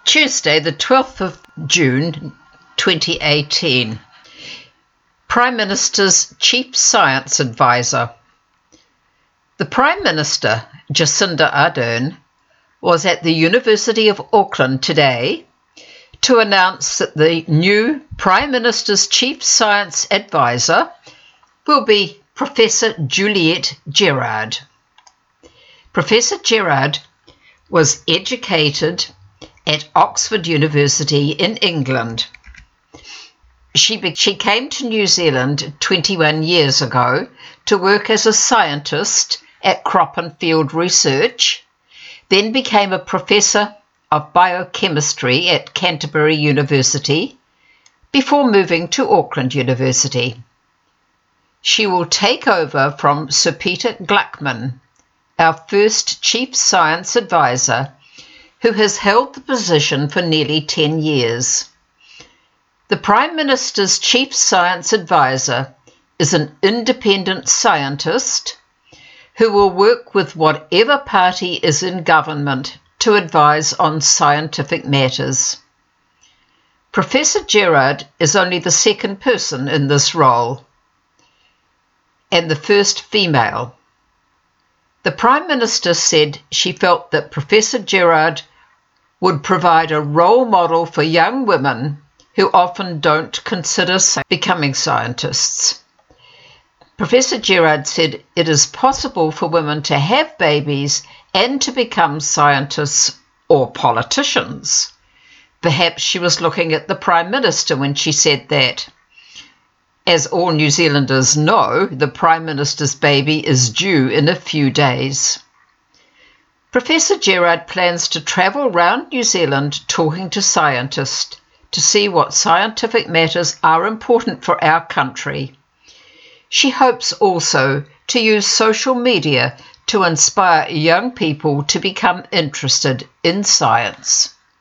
Tuesday, the 12th of June 2018. Prime Minister's Chief Science Advisor. The Prime Minister, Jacinda Ardern, was at the University of Auckland today to announce that the new Prime Minister's Chief Science Advisor will be Professor Juliette Gerard. Professor Gerard was educated at Oxford University in England. She came to New Zealand 21 years ago to work as a scientist at Crop and Field Research, then became a professor of biochemistry at Canterbury University before moving to Auckland University. She will take over from Sir Peter Gluckman, our first Chief Science Advisor, who has held the position for nearly 10 years. The Prime Minister's Chief Science Advisor is an independent scientist who will work with whatever party is in government to advise on scientific matters. Professor Gerard is only the second person in this role and the first female. The Prime Minister said she felt that Professor Gerard would provide a role model for young women who often don't consider becoming scientists. Professor Gerard said it is possible for women to have babies and to become scientists or politicians. Perhaps she was looking at the Prime Minister when she said that. As all New Zealanders know, the Prime Minister's baby is due in a few days. Professor Gerard plans to travel round New Zealand talking to scientists to see what scientific matters are important for our country. She hopes also to use social media to inspire young people to become interested in science.